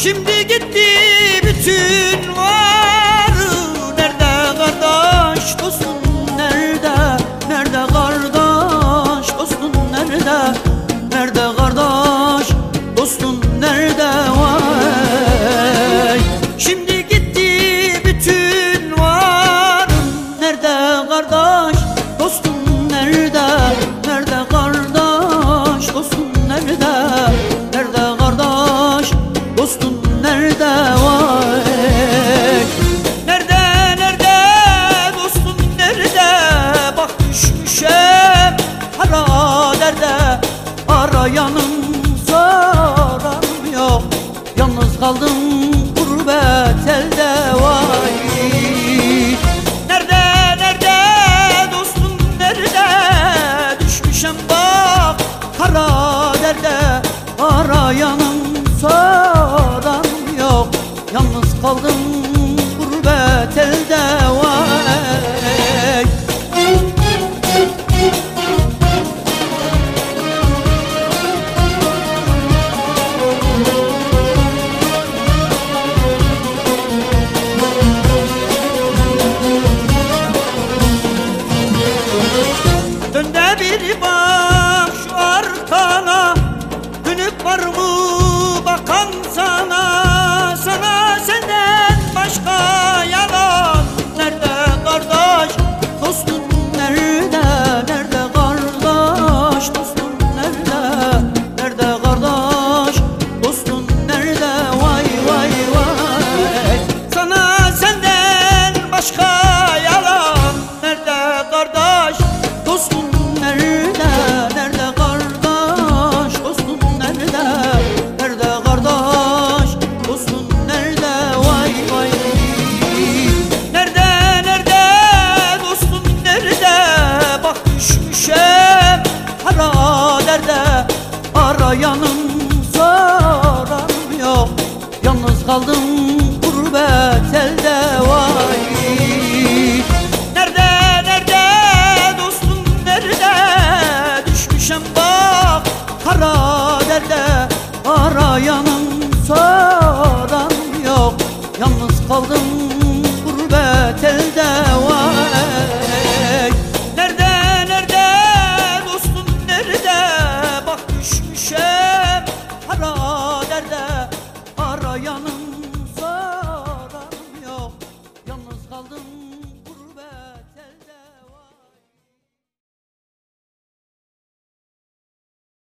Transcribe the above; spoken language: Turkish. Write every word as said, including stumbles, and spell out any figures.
Şimdi gitti bütün varı. Nerede kardeş dostum nerede? Nerede kardeş dostum nerede? Nerede kardeş dostum nerede? Vay. Şimdi gitti bütün varım. Nerede kardeş dostum nerede? Nerede kardeş dostum nerede? Nerede kardeş dostum nerede? Vay. Nerede nerede dostum nerede? Bak düşmüşem hara derde. Arayanım soranım yok. Yalnız kaldım gurbet elde. Vay. Nerede nerede dostum nerede? Düşmüşem bak kara derde. Arayanım soranım yok. Yalnız kaldım gurbet elde. Vay. Dön de bir bak şu arkana. Dönüp var mı bakan sana? Sana senden başka yalan. Nerede kardeş dostum nerede? Nerede kardeş dostum nerede? Nerede kardeş dostum nerede? Vay vay vay. Sana senden başka yalan. Nerede kardeş dostum nerede? Nerede kardeş dostum nerede? Nerede kardeş dostum nerede? Vay vay. Nerede nerede dostum nerede? Bak düşmüşem hara derde. Arayanım soranım yok. Yalnız kaldım gurbet elde. Vay. Nerede nerede dostum nerede? Düşmüşem bak kara derde. Arayanım soranım yok. Yalnız kaldım gurbet elde. Vay. Nerede nerede dostum nerede? Bak düşmüşem kara derde. Arayanım soranım yok. Yalnız kaldım